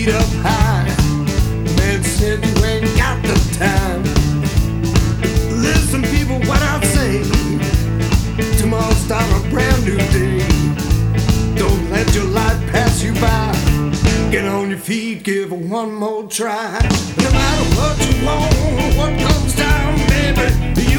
feet up high. Man said you ain't got the time. Listen, people, what I say. Tomorrow's start a brand new day. Don't let your life pass you by. Get on your feet, give it one more try. No matter what you want, what comes down, baby.